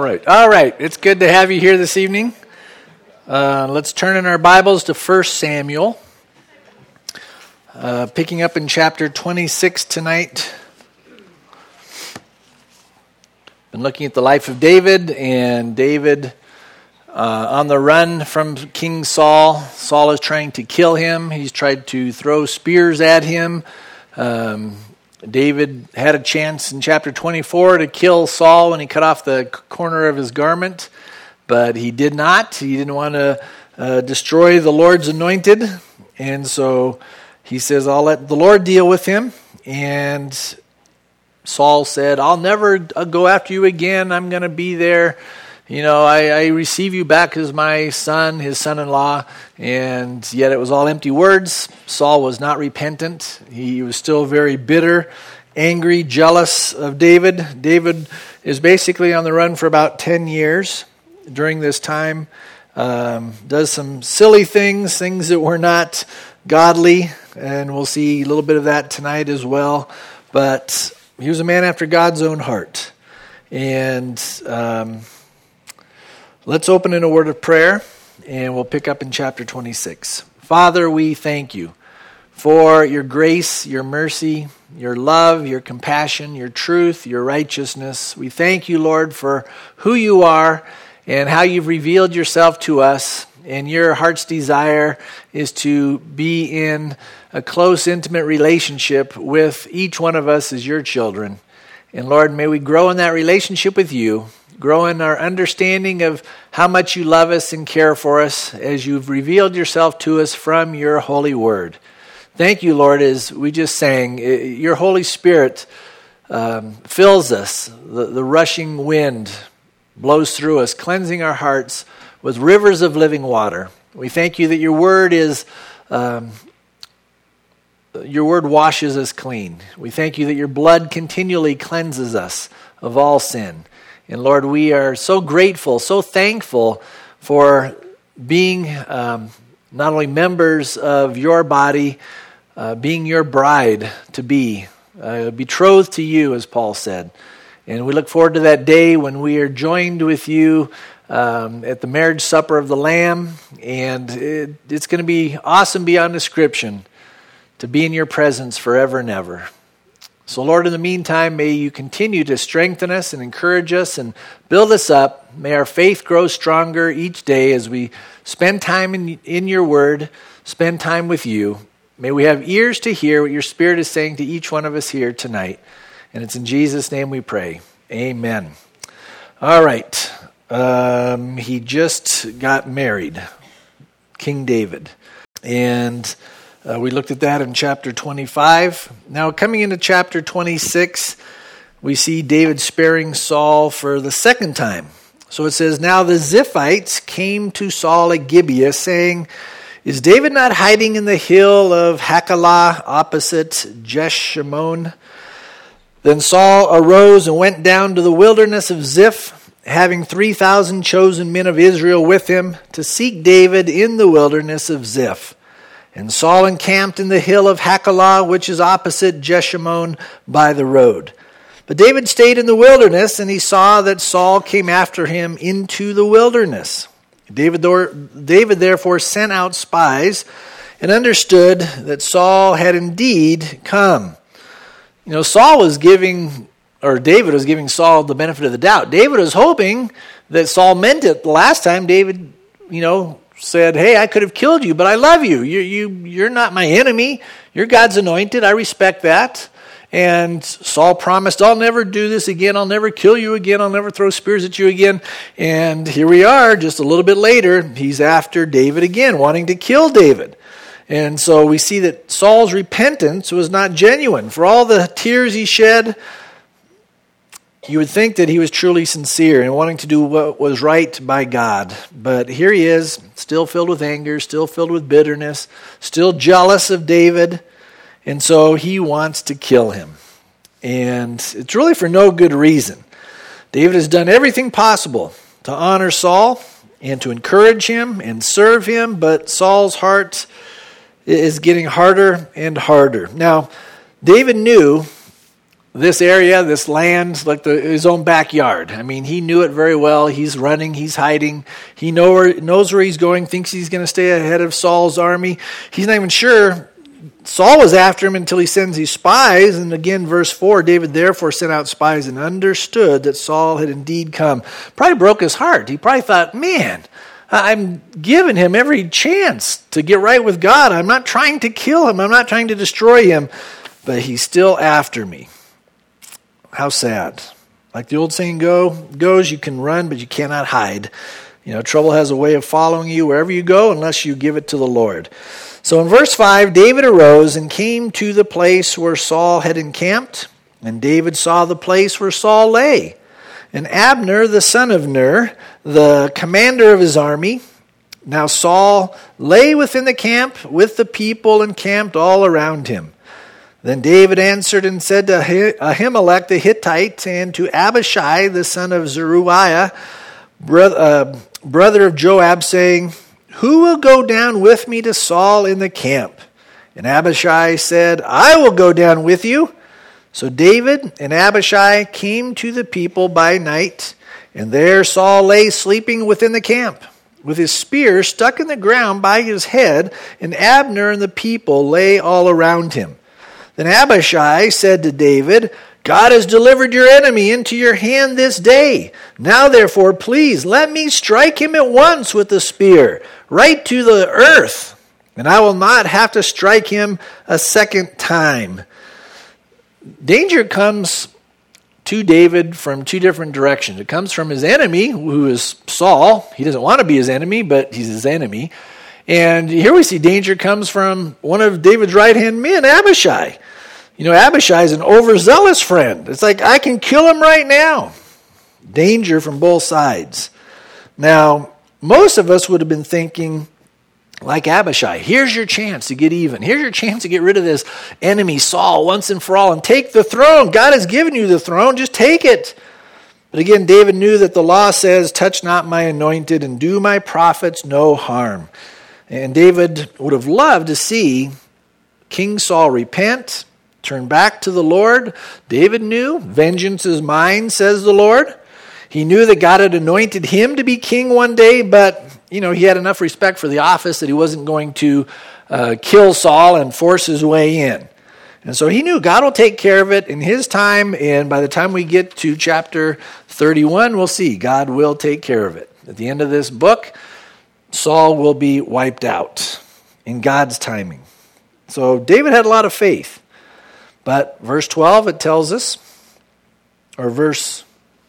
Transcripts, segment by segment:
All right. It's good to have you here this evening. Let's turn in our Bibles to 1 Samuel. Picking up in chapter 26 tonight. Been looking at the life of David, and David on the run from King Saul. Saul is trying to kill him. He's tried to throw spears at him. David had a chance in chapter 24 to kill Saul when he cut off the corner of his garment, but he did not. He didn't want to destroy the Lord's anointed, and so he says, I'll let the Lord deal with him. And Saul said, I'll never go after you again. I'm going to be there. You know, I receive you back as my son, his son-in-law, and yet it was all empty words. Saul was not repentant. He was still very bitter, angry, jealous of David. David is basically on the run for about 10 years during this time. Does some silly things that were not godly, and we'll see a little bit of that tonight as well. But he was a man after God's own heart. And let's open in a word of prayer, and we'll pick up in chapter 26. Father, we thank you for your grace, your mercy, your love, your compassion, your truth, your righteousness. We thank you, Lord, for who you are and how you've revealed yourself to us. And your heart's desire is to be in a close, intimate relationship with each one of us as your children. And Lord, may we grow in that relationship with you, grow in our understanding of how much you love us and care for us as you've revealed yourself to us from your holy word. Thank you, Lord, as we just sang, your Holy Spirit fills us. The rushing wind blows through us, cleansing our hearts with rivers of living water. We thank you that your word washes us clean. We thank you that your blood continually cleanses us of all sin. And Lord, we are so grateful, so thankful for being not only members of your body, being your bride to be, betrothed to you, as Paul said. And we look forward to that day when we are joined with you at the marriage supper of the Lamb. And it's going to be awesome beyond description to be in your presence forever and ever. So Lord, in the meantime, may you continue to strengthen us and encourage us and build us up. May our faith grow stronger each day as we spend time in your word, spend time with you. May we have ears to hear what your Spirit is saying to each one of us here tonight. And it's in Jesus' name we pray. Amen. All right. He just got married, King David. And we looked at that in chapter 25. Now, coming into chapter 26, we see David sparing Saul for the second time. So it says, Now the Ziphites came to Saul at Gibeah, saying, Is David not hiding in the hill of Hachilah opposite Jeshimon? Then Saul arose and went down to the wilderness of Ziph, having 3,000 chosen men of Israel with him, to seek David in the wilderness of Ziph. And Saul encamped in the hill of Hachilah, which is opposite Jeshimon by the road. But David stayed in the wilderness, and he saw that Saul came after him into the wilderness. David therefore sent out spies and understood that Saul had indeed come. You know, David was giving Saul the benefit of the doubt. David was hoping that Saul meant it. The last time David, said, hey, I could have killed you, but I love you. You're not my enemy. You're God's anointed. I respect that. And Saul promised, I'll never do this again. I'll never kill you again. I'll never throw spears at you again. And here we are, just a little bit later, he's after David again, wanting to kill David. And so we see that Saul's repentance was not genuine. For all the tears he shed, you would think that he was truly sincere in wanting to do what was right by God. But here he is, still filled with anger, still filled with bitterness, still jealous of David. And so he wants to kill him. And it's really for no good reason. David has done everything possible to honor Saul and to encourage him and serve him, but Saul's heart is getting harder and harder. Now, David knew this area, this land, like his own backyard. I mean, he knew it very well. He's running, he's hiding. He knows where he's going, thinks he's going to stay ahead of Saul's army. He's not even sure. Saul was after him until he sends these spies. And again, verse 4, David therefore sent out spies and understood that Saul had indeed come. Probably broke his heart. He probably thought, man, I'm giving him every chance to get right with God. I'm not trying to kill him. I'm not trying to destroy him. But he's still after me. How sad. Like the old saying goes, you can run, but you cannot hide. You know, trouble has a way of following you wherever you go unless you give it to the Lord. So in verse 5, David arose and came to the place where Saul had encamped. And David saw the place where Saul lay. And Abner, the son of Ner, the commander of his army. Now Saul lay within the camp with the people encamped all around him. Then David answered and said to Ahimelech the Hittite and to Abishai the son of Zeruiah, brother of Joab, saying, who will go down with me to Saul in the camp? And Abishai said, I will go down with you. So David and Abishai came to the people by night, and there Saul lay sleeping within the camp, with his spear stuck in the ground by his head, and Abner and the people lay all around him. Then Abishai said to David, God has delivered your enemy into your hand this day. Now therefore, please, let me strike him at once with the spear, right to the earth, and I will not have to strike him a second time. Danger comes to David from two different directions. It comes from his enemy, who is Saul. He doesn't want to be his enemy, but he's his enemy. And here we see danger comes from one of David's right-hand men, Abishai. You know, Abishai is an overzealous friend. It's like, I can kill him right now. Danger from both sides. Now, most of us would have been thinking, like Abishai, here's your chance to get even. Here's your chance to get rid of this enemy, Saul, once and for all, and take the throne. God has given you the throne. Just take it. But again, David knew that the law says, touch not my anointed and do my prophets no harm. And David would have loved to see King Saul repent, turn back to the Lord. David knew, vengeance is mine, says the Lord. He knew that God had anointed him to be king one day, but he had enough respect for the office that he wasn't going to kill Saul and force his way in. And so he knew God will take care of it in his time, and by the time we get to chapter 31, we'll see God will take care of it. At the end of this book, Saul will be wiped out in God's timing. So David had a lot of faith. But verse 12, it tells us, or verse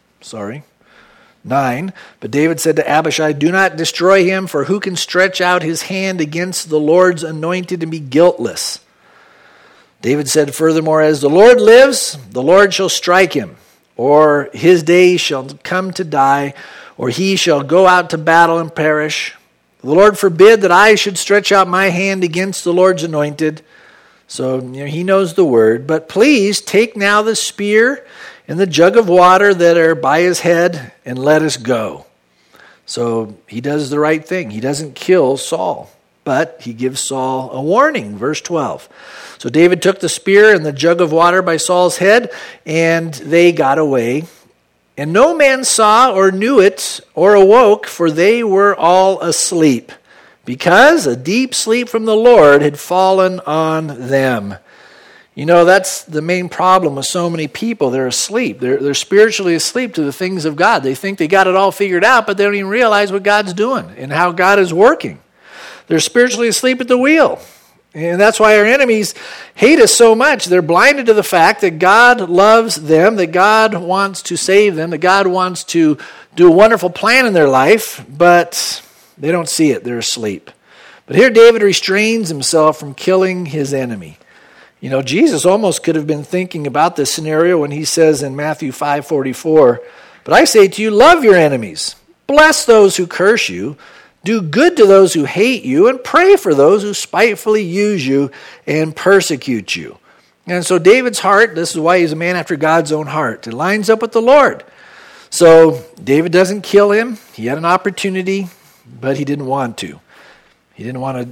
9, but David said to Abishai, do not destroy him, for who can stretch out his hand against the Lord's anointed and be guiltless? David said furthermore, as the Lord lives, the Lord shall strike him, or his days shall come to die, or he shall go out to battle and perish. The Lord forbid that I should stretch out my hand against the Lord's anointed. So he knows the word. But please take now the spear and the jug of water that are by his head and let us go. So he does the right thing. He doesn't kill Saul, but he gives Saul a warning. Verse 12. So David took the spear and the jug of water by Saul's head, and they got away. And no man saw or knew it or awoke, for they were all asleep, because a deep sleep from the Lord had fallen on them. That's the main problem with so many people. They're asleep. They're spiritually asleep to the things of God. They think they got it all figured out, but they don't even realize what God's doing and how God is working. They're spiritually asleep at the wheel. And that's why our enemies hate us so much. They're blinded to the fact that God loves them, that God wants to save them, that God wants to do a wonderful plan in their life, but they don't see it. They're asleep. But here David restrains himself from killing his enemy. Jesus almost could have been thinking about this scenario when he says in Matthew 5:44, but I say to you, love your enemies, bless those who curse you, do good to those who hate you, and pray for those who spitefully use you and persecute you. And so David's heart, this is why he's a man after God's own heart. It lines up with the Lord. So David doesn't kill him. He had an opportunity, but he didn't want to. He didn't want to,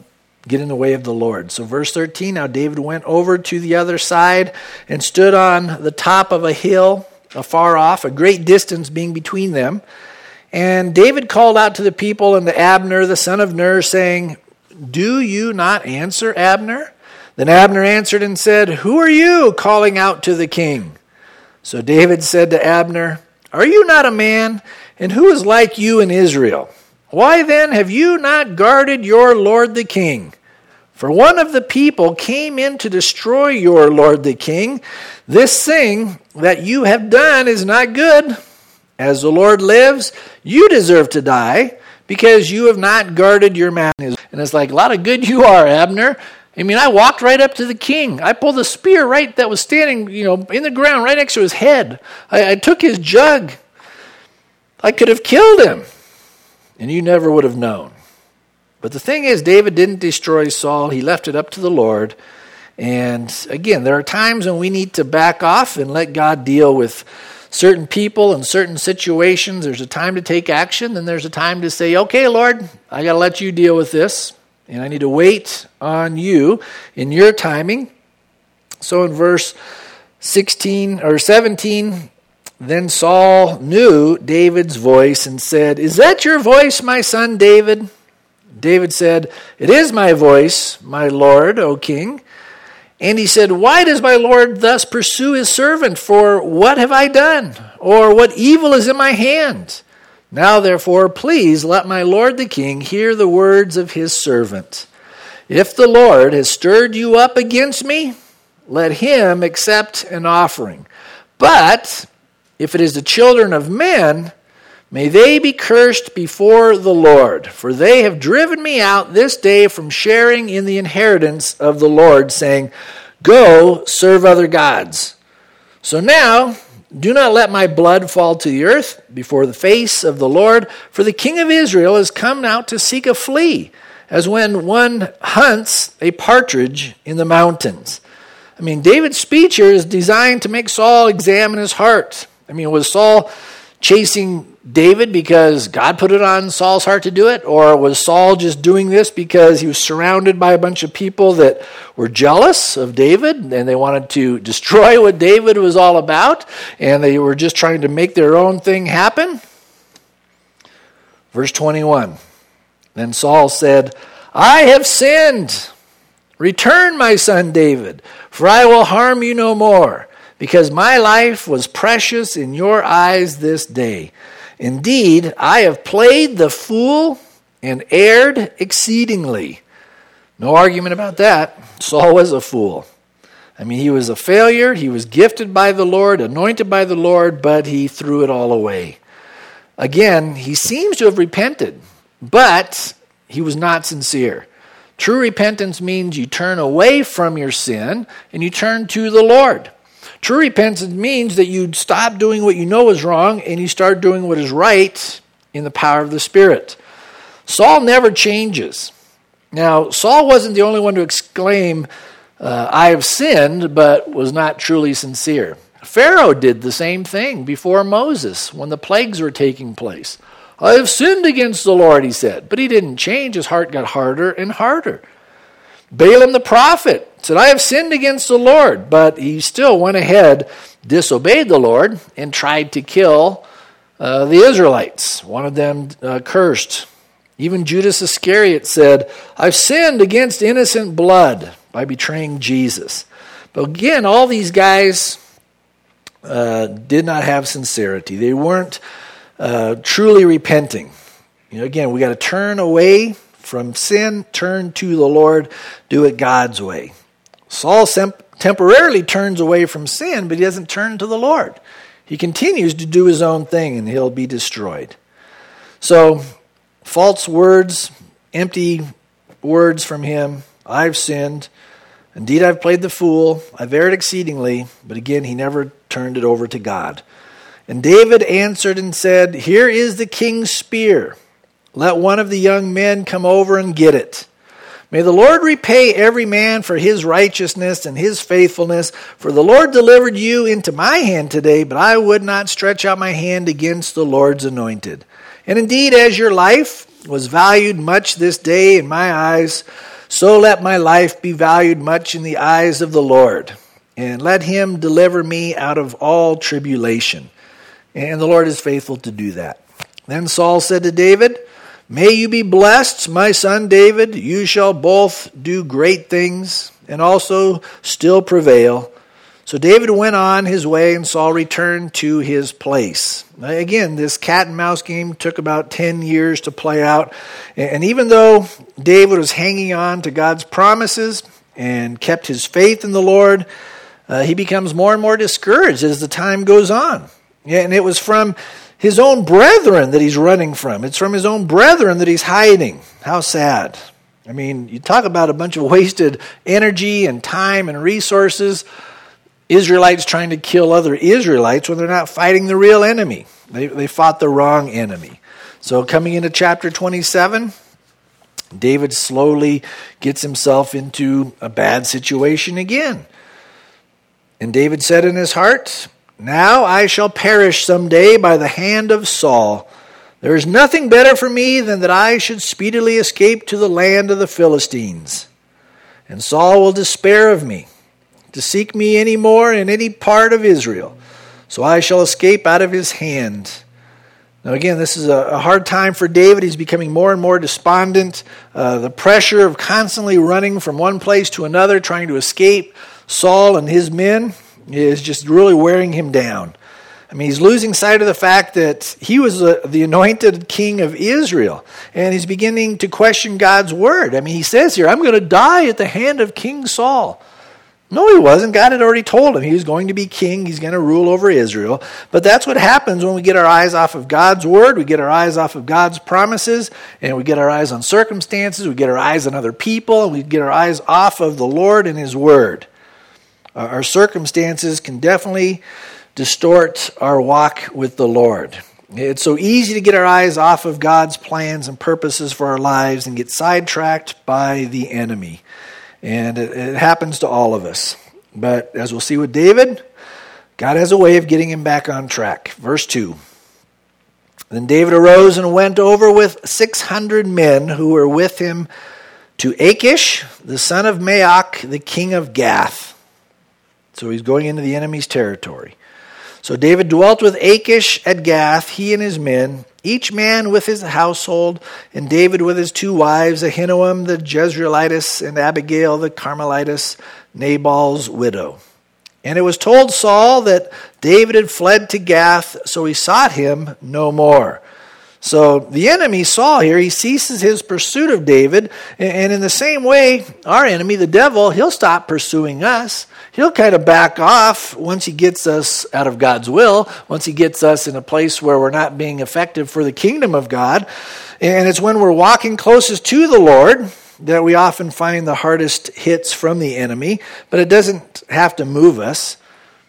get in the way of the Lord. So verse 13, now David went over to the other side and stood on the top of a hill afar off, a great distance being between them. And David called out to the people and to Abner, the son of Ner, saying, do you not answer, Abner? Then Abner answered and said, who are you calling out to the king? So David said to Abner, are you not a man? And who is like you in Israel? Why then have you not guarded your lord the king? For one of the people came in to destroy your lord the king. This thing that you have done is not good. As the Lord lives, you deserve to die, because you have not guarded your man. And it's like, a lot of good you are, Abner. I mean, I walked right up to the king. I pulled a spear right that was standing, in the ground right next to his head. I took his jug. I could have killed him, and you never would have known. But the thing is, David didn't destroy Saul. He left it up to the Lord. And again, there are times when we need to back off and let God deal with certain people and certain situations. There's a time to take action, and there's a time to say, okay, Lord, I got to let you deal with this, and I need to wait on you in your timing. So in verse 16 or 17, then Saul knew David's voice and said, is that your voice, my son David? David said, it is my voice, my lord, O king. And he said, why does my Lord thus pursue his servant? For what have I done? Or what evil is in my hand? Now therefore, please let my Lord the king hear the words of his servant. If the Lord has stirred you up against me, let him accept an offering. But if it is the children of men, may they be cursed before the Lord, for they have driven me out this day from sharing in the inheritance of the Lord, saying, go serve other gods. So now, do not let my blood fall to the earth before the face of the Lord, for the king of Israel has come out to seek a flea, as when one hunts a partridge in the mountains. I mean, David's speech here is designed to make Saul examine his heart. I mean, was Saul chasing David because God put it on Saul's heart to do it? Or was Saul just doing this because he was surrounded by a bunch of people that were jealous of David and they wanted to destroy what David was all about, and they were just trying to make their own thing happen? Verse 21, then Saul said, I have sinned. Return, my son David, for I will harm you no more, because my life was precious in your eyes this day. Indeed, I have played the fool and erred exceedingly. No argument about that. Saul was a fool. I mean, he was a failure. He was gifted by the Lord, anointed by the Lord, but he threw it all away. Again, he seems to have repented, but he was not sincere. True repentance means you turn away from your sin and you turn to the Lord. True repentance means that you stop doing what you know is wrong and you start doing what is right in the power of the Spirit. Saul never changes. Now, Saul wasn't the only one to exclaim, I have sinned, but was not truly sincere. Pharaoh did the same thing before Moses when the plagues were taking place. I have sinned against the Lord, he said. But he didn't change. His heart got harder and harder. Balaam the prophet said, I have sinned against the Lord. But he still went ahead, disobeyed the Lord, and tried to kill the Israelites. One of them cursed. Even Judas Iscariot said, I've sinned against innocent blood by betraying Jesus. But again, all these guys did not have sincerity. They weren't truly repenting. Again, we got to turn away from sin, turn to the Lord, do it God's way. Saul temporarily turns away from sin, but he doesn't turn to the Lord. He continues to do his own thing, and he'll be destroyed. So, false words, empty words from him. I've sinned. Indeed, I've played the fool. I've erred exceedingly. But again, he never turned it over to God. And David answered and said, here is the king's spear. Let one of the young men come over and get it. May the Lord repay every man for his righteousness and his faithfulness. For the Lord delivered you into my hand today, but I would not stretch out my hand against the Lord's anointed. And indeed, as your life was valued much this day in my eyes, So let my life be valued much in the eyes of the Lord, and let him deliver me out of all tribulation. And the Lord is faithful to do that. Then Saul said to David, May you be blessed, my son David. You shall both do great things, and also still prevail. So David went on his way, and Saul returned to his place. Again, this cat and mouse game took about 10 years to play out. And even though David was hanging on to God's promises and kept his faith in the Lord, he becomes more and more discouraged as the time goes on. And it was from his own brethren that he's running from. It's from his own brethren that he's hiding. How sad. I mean, you talk about a bunch of wasted energy and time and resources. Israelites trying to kill other Israelites when they're not fighting the real enemy. They fought the wrong enemy. So coming into chapter 27, David slowly gets himself into a bad situation again. And David said in his heart, Now I shall perish someday by the hand of Saul. There is nothing better for me than that I should speedily escape to the land of the Philistines. And Saul will despair of me, to seek me any more in any part of Israel. So I shall escape out of his hand. Now again, this is a hard time for David. He's becoming more and more despondent. The pressure of constantly running from one place to another, trying to escape Saul and his men, is just really wearing him down. I mean, he's losing sight of the fact that he was the anointed king of Israel, and he's beginning to question God's word. I mean, he says here, I'm going to die at the hand of King Saul. No, he wasn't. God had already told him he was going to be king. He's going to rule over Israel. But that's what happens when we get our eyes off of God's word. We get our eyes off of God's promises, and we get our eyes on circumstances. We get our eyes on other people, and we get our eyes off of the Lord and his word. Our circumstances can definitely distort our walk with the Lord. It's so easy to get our eyes off of God's plans and purposes for our lives and get sidetracked by the enemy. And it happens to all of us. But as we'll see with David, God has a way of getting him back on track. Verse 2. Then David arose and went over with 600 men who were with him to Achish, the son of Maoch, the king of Gath. So he's going into the enemy's territory. So David dwelt with Achish at Gath, he and his men, each man with his household, and David with his 2 wives, Ahinoam the Jezreelitess and Abigail the Carmelitess, Nabal's widow. And it was told Saul that David had fled to Gath, so he sought him no more. So the enemy, Saul here, he ceases his pursuit of David, and in the same way, our enemy, the devil, he'll stop pursuing us. He'll kind of back off once he gets us out of God's will, once he gets us in a place where we're not being effective for the kingdom of God. And it's when we're walking closest to the Lord that we often find the hardest hits from the enemy, but it doesn't have to move us.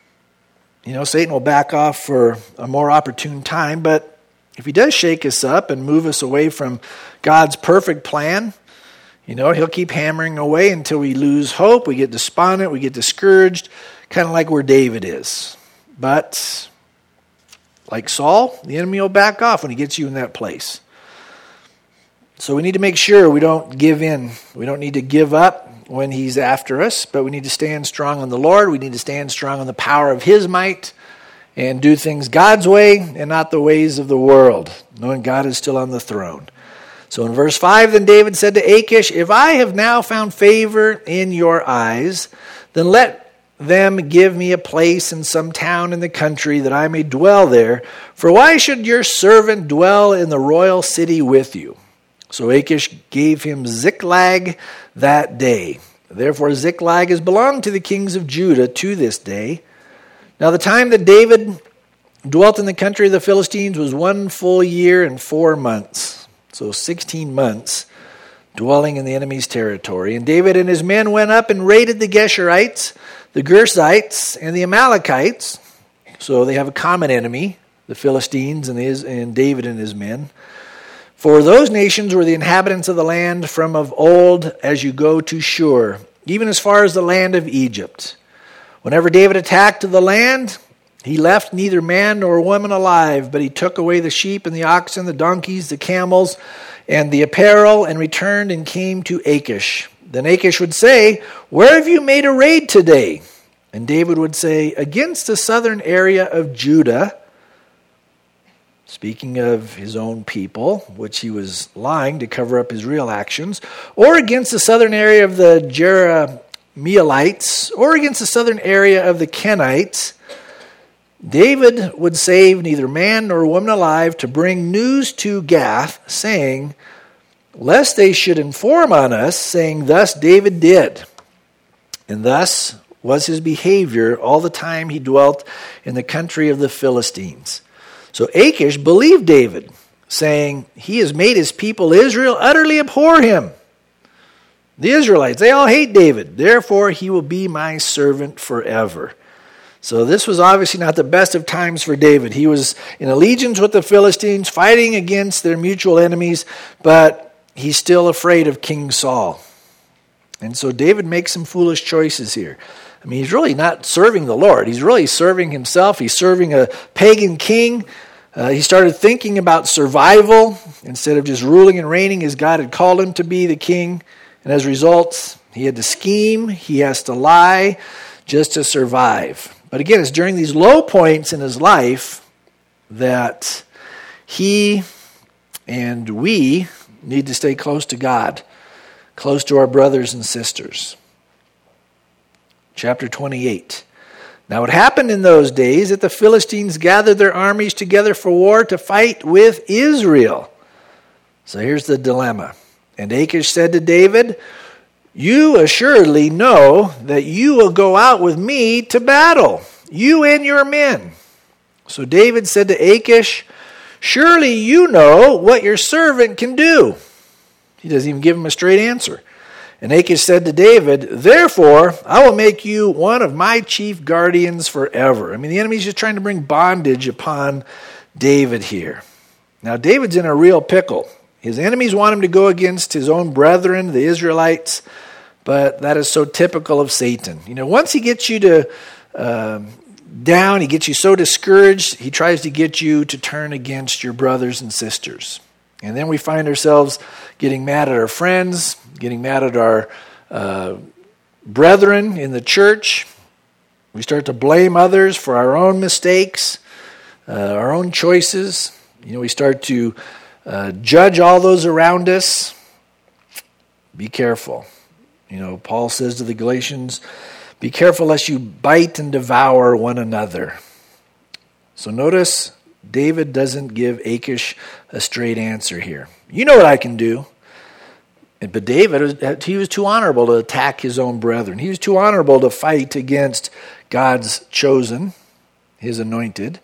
You know, Satan will back off for a more opportune time, but if he does shake us up and move us away from God's perfect plan, you know, he'll keep hammering away until we lose hope, we get despondent, we get discouraged, kind of like where David is. But like Saul, the enemy will back off when he gets you in that place. So we need to make sure we don't give in. We don't need to give up when he's after us, but we need to stand strong on the Lord. We need to stand strong on the power of his might and do things God's way and not the ways of the world, knowing God is still on the throne. So in verse 5, then David said to Achish, If I have now found favor in your eyes, then let them give me a place in some town in the country that I may dwell there. For why should your servant dwell in the royal city with you? So Achish gave him Ziklag that day. Therefore Ziklag has belonged to the kings of Judah to this day. Now the time that David dwelt in the country of the Philistines was 1 full year and 4 months. So 16 months dwelling in the enemy's territory. And David and his men went up and raided the Geshurites, the Gersites, and the Amalekites. So they have a common enemy, the Philistines and David and his men. For those nations were the inhabitants of the land from of old as you go to Shur, even as far as the land of Egypt. Whenever David attacked the land, he left neither man nor woman alive, but he took away the sheep and the oxen, the donkeys, the camels, and the apparel, and returned and came to Achish. Then Achish would say, "Where have you made a raid today?" And David would say, "Against the southern area of Judah," speaking of his own people, which he was lying to cover up his real actions, "or against the southern area of the Jerahmeelites, or against the southern area of the Kenites." David would save neither man nor woman alive to bring news to Gath, saying, lest they should inform on us, saying, "Thus David did." And thus was his behavior all the time he dwelt in the country of the Philistines. So Achish believed David, saying, "He has made his people Israel utterly abhor him." The Israelites, they all hate David. Therefore, he will be my servant forever. So this was obviously not the best of times for David. He was in allegiance with the Philistines, fighting against their mutual enemies, but he's still afraid of King Saul. And so David makes some foolish choices here. I mean, he's really not serving the Lord. He's really serving himself. He's serving a pagan king. He started thinking about survival instead of just ruling and reigning as God had called him to be the king. And as a result, he had to scheme. He has to lie just to survive. But again, it's during these low points in his life that he and we need to stay close to God, close to our brothers and sisters. Chapter 28. Now it happened in those days that the Philistines gathered their armies together for war to fight with Israel. So here's the dilemma. And Achish said to David, "You assuredly know that you will go out with me to battle, you and your men." So David said to Achish, "Surely you know what your servant can do." He doesn't even give him a straight answer. And Achish said to David, "Therefore, I will make you one of my chief guardians forever." I mean, the enemy's just trying to bring bondage upon David here. Now, David's in a real pickle. His enemies want him to go against his own brethren, the Israelites, but that is so typical of Satan. You know, once he gets you to down, he gets you so discouraged, he tries to get you to turn against your brothers and sisters. And then we find ourselves getting mad at our friends, getting mad at our brethren in the church. We start to blame others for our own mistakes, our own choices. You know, we start to judge all those around us. Be careful. You know, Paul says to the Galatians, "Be careful lest you bite and devour one another." So notice David doesn't give Achish a straight answer here. You know what I can do. But David, he was too honorable to attack his own brethren. He was too honorable to fight against God's chosen, his anointed,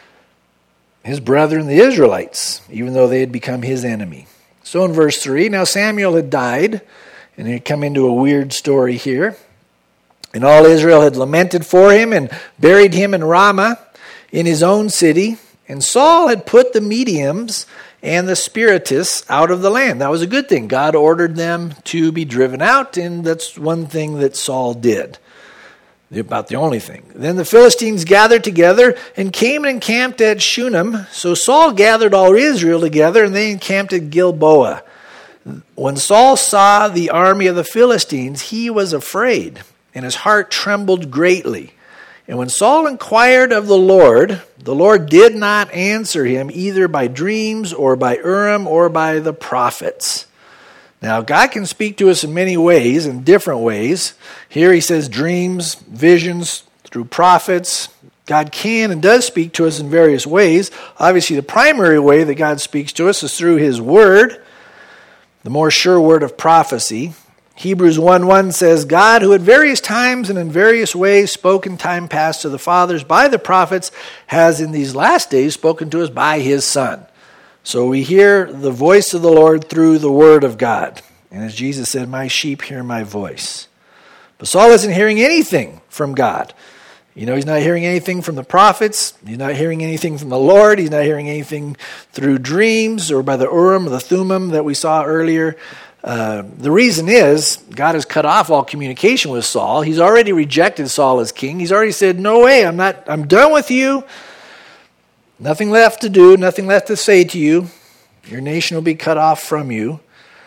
his brethren, the Israelites, even though they had become his enemy. So in verse 3, now Samuel had died, and he come into a weird story here. And all Israel had lamented for him and buried him in Ramah in his own city. And Saul had put the mediums and the spiritists out of the land. That was a good thing. God ordered them to be driven out, and that's one thing that Saul did. About the only thing. Then the Philistines gathered together and came and encamped at Shunem. So Saul gathered all Israel together, and they encamped at Gilboa. When Saul saw the army of the Philistines, he was afraid, and his heart trembled greatly. And when Saul inquired of the Lord did not answer him either by dreams or by Urim or by the prophets. Now, God can speak to us in many ways, in different ways. Here he says dreams, visions, through prophets. God can and does speak to us in various ways. Obviously, the primary way that God speaks to us is through his word, the more sure word of prophecy. Hebrews 1:1 says, God, who at various times and in various ways spoke in time past to the fathers by the prophets, has in these last days spoken to us by his Son. So we hear the voice of the Lord through the word of God. And as Jesus said, my sheep hear my voice. But Saul isn't hearing anything from God. You know, he's not hearing anything from the prophets. He's not hearing anything from the Lord. He's not hearing anything through dreams or by the Urim or the Thummim that we saw earlier. The reason is God has cut off all communication with Saul. He's already rejected Saul as king. He's already said, no way, I'm done with you. Nothing left to do, nothing left to say to you. Your nation will be cut off from you.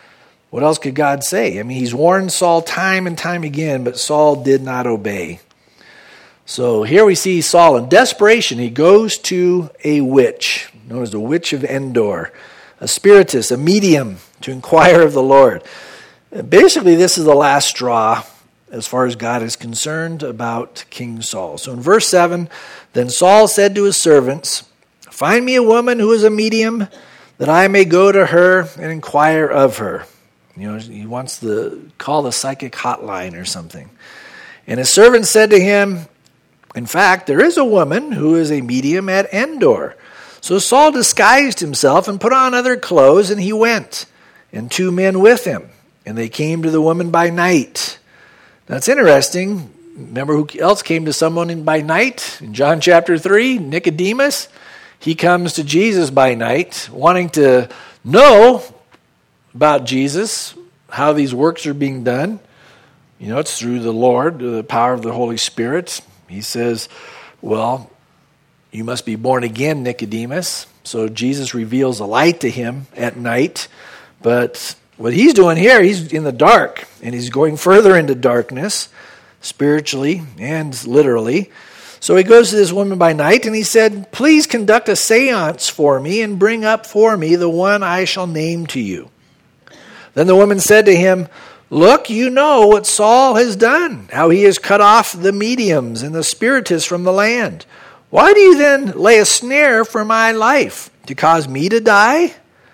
What else could God say? I mean, he's warned Saul time and time again, but Saul did not obey. So here we see Saul in desperation. He goes to a witch, known as the Witch of Endor, a spiritist, a medium, to inquire of the Lord. Basically, this is the last straw as far as God is concerned about King Saul. So in verse 7, then Saul said to his servants, "Find me a woman who is a medium, that I may go to her and inquire of her." You know, he wants to call the psychic hotline or something. And his servant said to him, "In fact, there is a woman who is a medium at Endor." So Saul disguised himself and put on other clothes, and he went, and 2 men with him. And they came to the woman by night. Now it's interesting. Remember who else came to someone by night? In John chapter 3, Nicodemus. He comes to Jesus by night, wanting to know about Jesus, how these works are being done. You know, it's through the Lord, the power of the Holy Spirit. He says, well, you must be born again, Nicodemus. So Jesus reveals a light to him at night. But what he's doing here, he's in the dark, and he's going further into darkness, spiritually and literally. So he goes to this woman by night, and he said, "Please conduct a seance for me and bring up for me the one I shall name to you." Then the woman said to him, "Look, you know what Saul has done, how he has cut off the mediums and the spiritists from the land. Why do you then lay a snare for my life, to cause me to die?"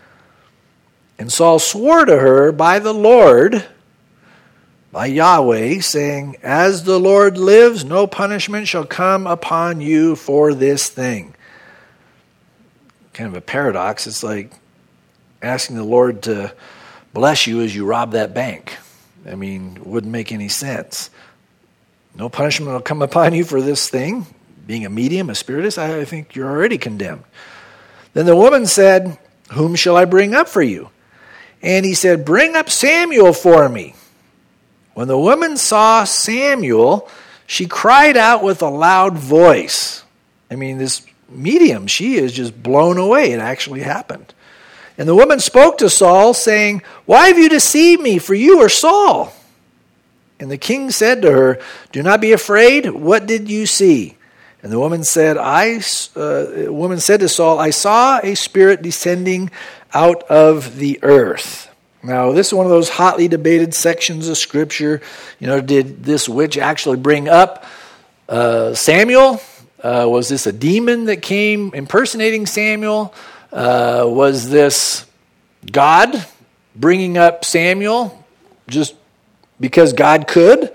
And Saul swore to her by the Lord, by Yahweh, saying, "As the Lord lives, no punishment shall come upon you for this thing." Kind of a paradox. It's like asking the Lord to bless you as you rob that bank. I mean, it wouldn't make any sense. No punishment will come upon you for this thing. Being a medium, a spiritist, I think you're already condemned. Then the woman said, "Whom shall I bring up for you?" And he said, "Bring up Samuel for me." When the woman saw Samuel, she cried out with a loud voice. I mean, this medium, she is just blown away. It actually happened. And the woman spoke to Saul, saying, "Why have you deceived me? For you are Saul." And the king said to her, "Do not be afraid. What did you see?" And the woman said, to Saul, "I saw a spirit descending out of the earth." Now, this is one of those hotly debated sections of Scripture. You know, did this witch actually bring up Samuel? Was this a demon that came impersonating Samuel? Was this God bringing up Samuel just because God could?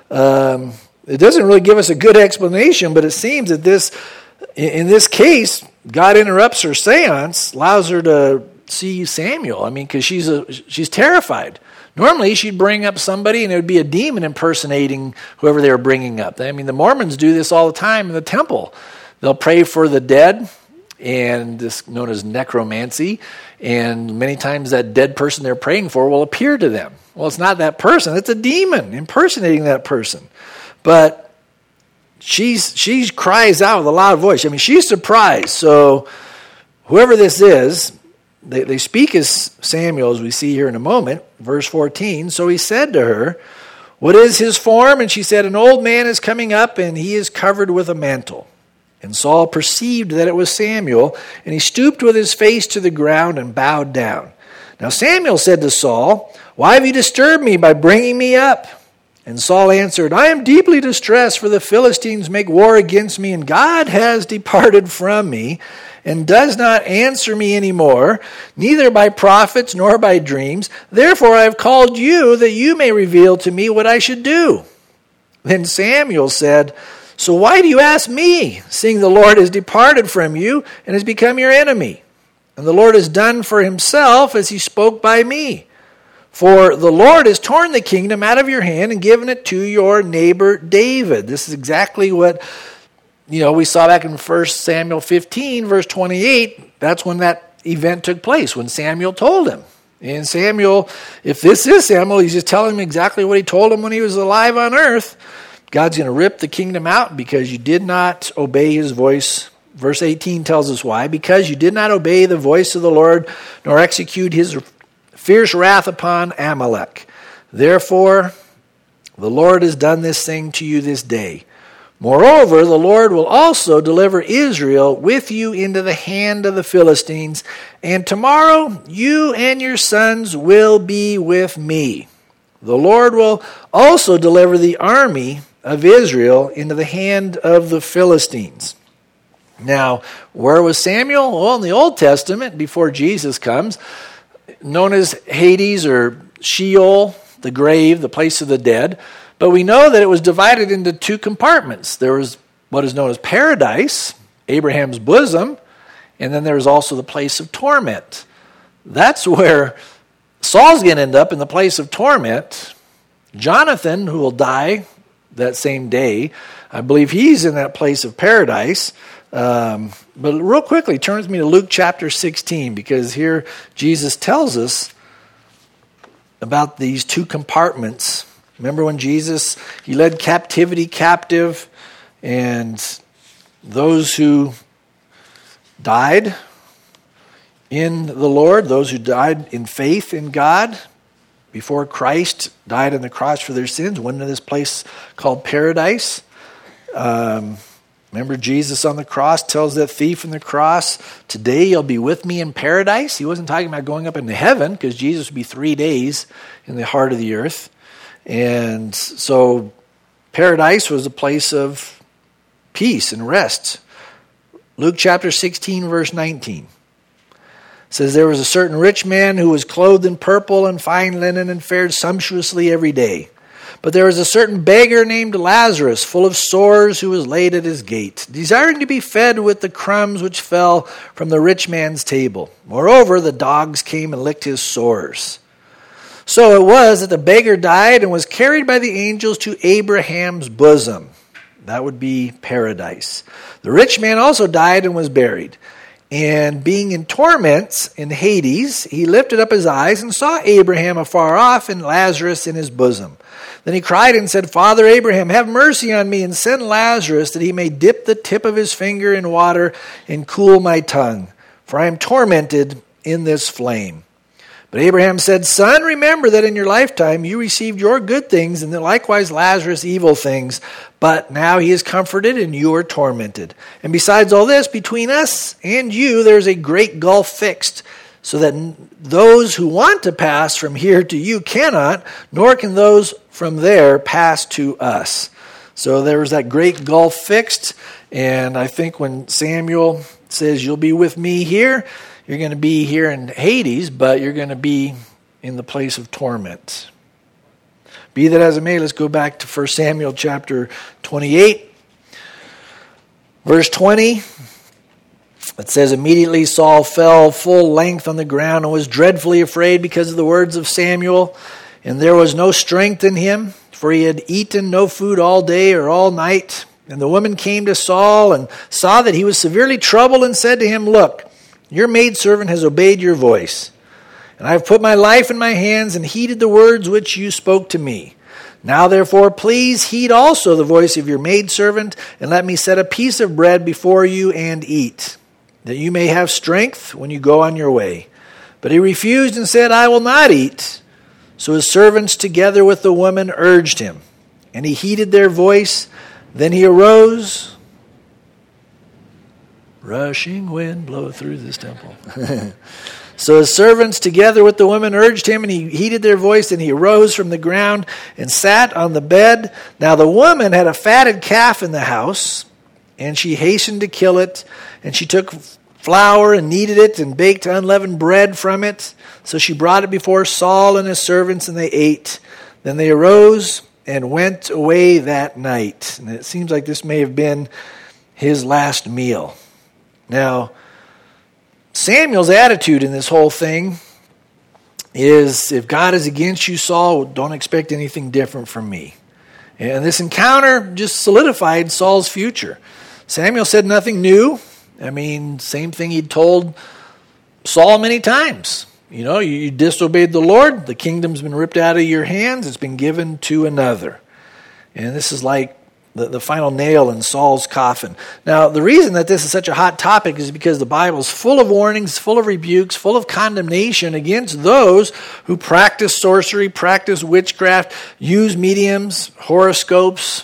It doesn't really give us a good explanation, but it seems that in this case, God interrupts her seance, allows her to see Samuel. I mean, because she's terrified. Normally, she'd bring up somebody, and it would be a demon impersonating whoever they were bringing up. I mean, the Mormons do this all the time in the temple. They'll pray for the dead, and this known as necromancy, and many times that dead person they're praying for will appear to them. Well, it's not that person. It's a demon impersonating that person. But she cries out with a loud voice. I mean, she's surprised. So whoever this is, they speak as Samuel, as we see here in a moment. Verse 14, so he said to her, "What is his form?" And she said, "An old man is coming up, and he is covered with a mantle." And Saul perceived that it was Samuel, and he stooped with his face to the ground and bowed down. Now Samuel said to Saul, "Why have you disturbed me by bringing me up?" And Saul answered, "I am deeply distressed, for the Philistines make war against me, and God has departed from me, and does not answer me any more, neither by prophets nor by dreams. Therefore I have called you, that you may reveal to me what I should do." Then Samuel said, "So why do you ask me, seeing the Lord has departed from you and has become your enemy? And the Lord has done for himself as he spoke by me. For the Lord has torn the kingdom out of your hand and given it to your neighbor David." This is exactly what we saw back in 1 Samuel 15, verse 28. That's when that event took place, when Samuel told him. And Samuel, if this is Samuel, he's just telling him exactly what he told him when he was alive on earth. God's going to rip the kingdom out because you did not obey his voice. Verse 18 tells us why. Because you did not obey the voice of the Lord, nor execute his fierce wrath upon Amalek. Therefore, the Lord has done this thing to you this day. Moreover, the Lord will also deliver Israel with you into the hand of the Philistines, and tomorrow you and your sons will be with me. The Lord will also deliver the army of Israel into the hand of the Philistines. Now, where was Samuel? Well, in the Old Testament, before Jesus comes, known as Hades or Sheol, the grave, the place of the dead. But we know that it was divided into two compartments. There was what is known as paradise, Abraham's bosom, and then there was also the place of torment. That's where Saul's going to end up, in the place of torment. Jonathan, who will die that same day, I believe he's in that place of paradise. But real quickly, turn with me to Luke chapter 16, because here Jesus tells us about these two compartments. Remember when Jesus, he led captivity captive, and those who died in the Lord, those who died in faith in God before Christ died on the cross for their sins, went to this place called paradise. Remember Jesus on the cross tells that thief on the cross, today you'll be with me in paradise. He wasn't talking about going up into heaven, because Jesus would be 3 days in the heart of the earth. And so paradise was a place of peace and rest. Luke chapter 16, verse 19 says, there was a certain rich man who was clothed in purple and fine linen and fared sumptuously every day. But there was a certain beggar named Lazarus, full of sores, who was laid at his gate, desiring to be fed with the crumbs which fell from the rich man's table. Moreover, the dogs came and licked his sores. So it was that the beggar died and was carried by the angels to Abraham's bosom. That would be paradise. The rich man also died and was buried. And being in torments in Hades, he lifted up his eyes and saw Abraham afar off and Lazarus in his bosom. Then he cried and said, Father Abraham, have mercy on me and send Lazarus that he may dip the tip of his finger in water and cool my tongue, for I am tormented in this flame. But Abraham said, Son, remember that in your lifetime you received your good things, and that likewise Lazarus evil things. But now he is comforted, and you are tormented. And besides all this, between us and you there is a great gulf fixed, so that those who want to pass from here to you cannot, nor can those from there pass to us. So there was that great gulf fixed, and I think when Samuel says, you'll be with me here, you're going to be here in Hades, but you're going to be in the place of torment. Be that as it may, let's go back to 1 Samuel chapter 28. Verse 20, it says, immediately Saul fell full length on the ground and was dreadfully afraid because of the words of Samuel. And there was no strength in him, for he had eaten no food all day or all night. And the woman came to Saul and saw that he was severely troubled and said to him, Look, your maidservant has obeyed your voice, and I have put my life in my hands and heeded the words which you spoke to me. Now therefore, please heed also the voice of your maidservant, and let me set a piece of bread before you and eat, that you may have strength when you go on your way. But he refused and said, I will not eat. So his servants together with the woman urged him, and he heeded their voice. Then he arose. Rushing wind blow through this temple. So his servants together with the woman urged him, and he heeded their voice, and he arose from the ground and sat on the bed. Now the woman had a fatted calf in the house, and she hastened to kill it, and she took flour and kneaded it and baked unleavened bread from it. So she brought it before Saul and his servants, and they ate. Then they arose and went away that night. And it seems like this may have been his last meal. Now, Samuel's attitude in this whole thing is, if God is against you, Saul, don't expect anything different from me. And this encounter just solidified Saul's future. Samuel said nothing new. I mean, same thing he'd told Saul many times. You know, you disobeyed the Lord. The kingdom's been ripped out of your hands. It's been given to another. And this is like the final nail in Saul's coffin. Now, the reason that this is such a hot topic is because the Bible is full of warnings, full of rebukes, full of condemnation against those who practice sorcery, practice witchcraft, use mediums, horoscopes,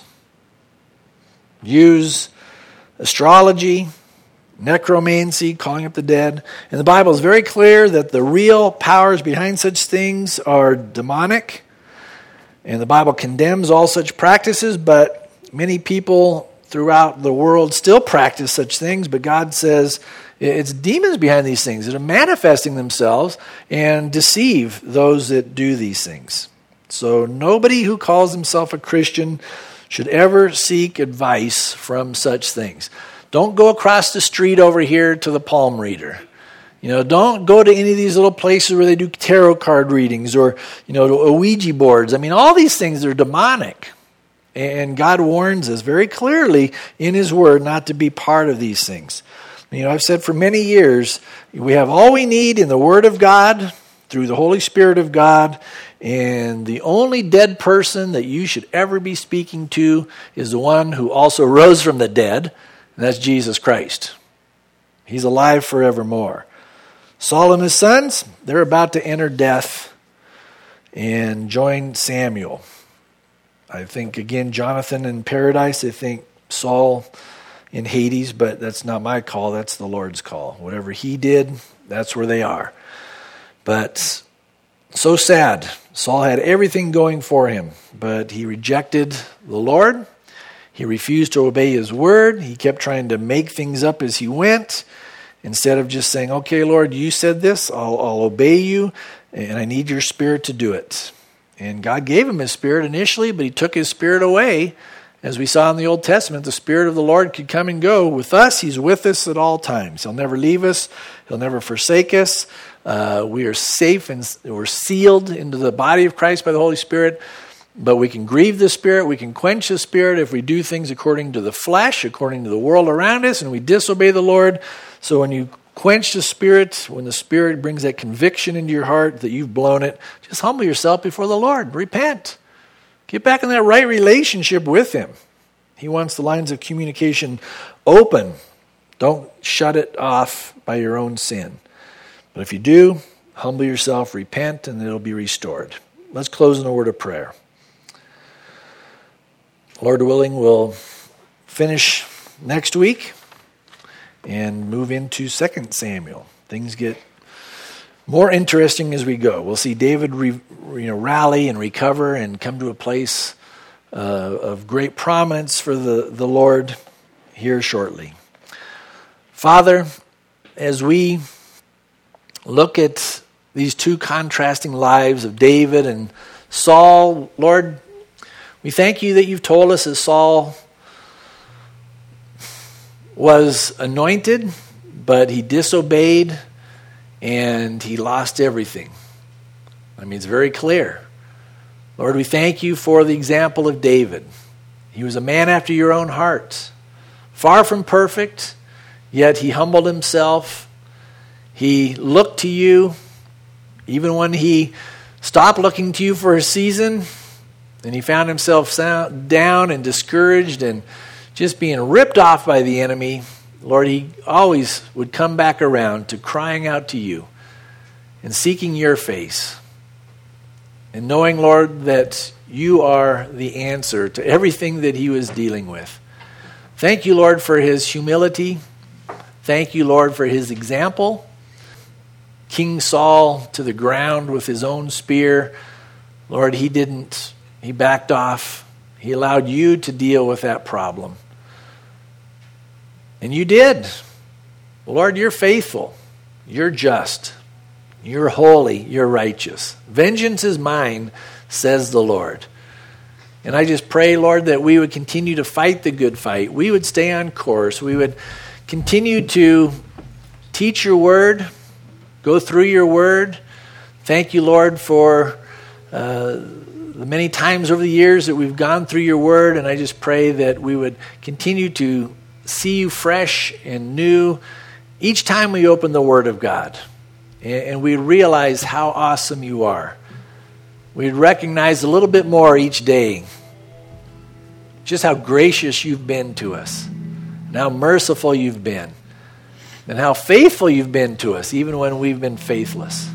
use astrology, necromancy, calling up the dead. And the Bible is very clear that the real powers behind such things are demonic. And the Bible condemns all such practices, but many people throughout the world still practice such things, but God says it's demons behind these things that are manifesting themselves and deceive those that do these things. So nobody who calls himself a Christian should ever seek advice from such things. Don't go across the street over here to the palm reader. Don't go to any of these little places where they do tarot card readings or, to Ouija boards. I mean, all these things are demonic. And God warns us very clearly in His Word not to be part of these things. I've said for many years, we have all we need in the Word of God, through the Holy Spirit of God, and the only dead person that you should ever be speaking to is the one who also rose from the dead, and that's Jesus Christ. He's alive forevermore. Saul and his sons, they're about to enter death and join Samuel. I think, again, Jonathan in paradise. I think Saul in Hades, but that's not my call. That's the Lord's call. Whatever He did, that's where they are. But so sad. Saul had everything going for him, but he rejected the Lord. He refused to obey His word. He kept trying to make things up as he went, instead of just saying, okay, Lord, you said this. I'll obey you, and I need your Spirit to do it. And God gave him His Spirit initially, but He took His Spirit away. As we saw in the Old Testament, the Spirit of the Lord could come and go. With us, He's with us at all times. He'll never leave us. He'll never forsake us. We are safe and we're sealed into the body of Christ by the Holy Spirit. But we can grieve the Spirit. We can quench the Spirit if we do things according to the flesh, according to the world around us, and we disobey the Lord. So when you quench the Spirit, when the Spirit brings that conviction into your heart that you've blown it, just humble yourself before the Lord. Repent. Get back in that right relationship with Him. He wants the lines of communication open. Don't shut it off by your own sin. But if you do, humble yourself, repent, and it'll be restored. Let's close in a word of prayer. Lord willing, we'll finish next week and move into 2 Samuel. Things get more interesting as we go. We'll see David rally and recover and come to a place of great prominence for the Lord here shortly. Father, as we look at these two contrasting lives of David and Saul, Lord, we thank you that you've told us that Saul was anointed, but he disobeyed and he lost everything. I mean, it's very clear. Lord, we thank you for the example of David. He was a man after your own heart, far from perfect, yet he humbled himself. He looked to you, even when he stopped looking to you for a season, and he found himself down and discouraged and just being ripped off by the enemy. Lord, he always would come back around to crying out to you and seeking your face. And knowing, Lord, that you are the answer to everything that he was dealing with. Thank you, Lord, for his humility. Thank you, Lord, for his example. King Saul to the ground with his own spear. Lord, he backed off. He allowed you to deal with that problem. And you did. Lord, you're faithful. You're just. You're holy. You're righteous. Vengeance is mine, says the Lord. And I just pray, Lord, that we would continue to fight the good fight. We would stay on course. We would continue to teach your word, go through your word. Thank you, Lord, for the many times over the years that we've gone through your word. And I just pray that we would continue to see you fresh and new each time we open the word of God. And we realize how awesome you are. We'd recognize a little bit more each day just how gracious you've been to us, and how merciful you've been, and how faithful you've been to us, even when we've been faithless.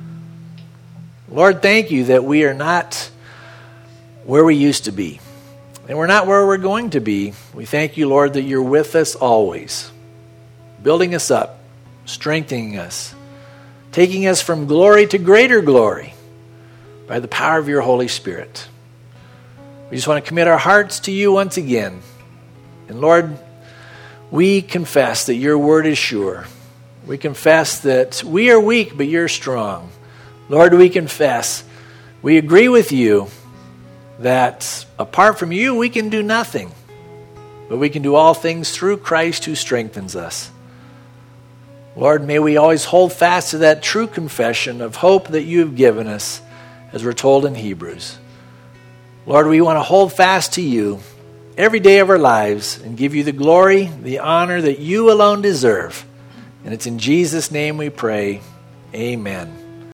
Lord, thank you that we are not where we used to be, and we're not where we're going to be. We thank you, Lord, that you're with us always, building us up, strengthening us, taking us from glory to greater glory by the power of your Holy Spirit. We just want to commit our hearts to you once again. And Lord, we confess that your word is sure. We confess that we are weak, but you're strong. Lord, we confess, we agree with you that apart from you, we can do nothing. But we can do all things through Christ who strengthens us. Lord, may we always hold fast to that true confession of hope that you have given us, as we're told in Hebrews. Lord, we want to hold fast to you every day of our lives and give you the glory, the honor that you alone deserve. And it's in Jesus' name we pray. Amen.